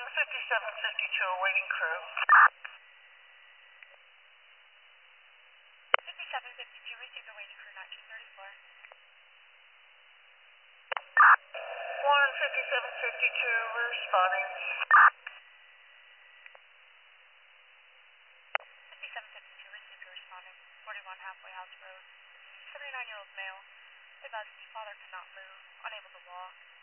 5752 awaiting crew. 5752 received awaiting crew 1934. 5752 responding. 5752 received responding. 41 Halfway House Road. 79-year-old male. Advised his father could not move, unable to walk.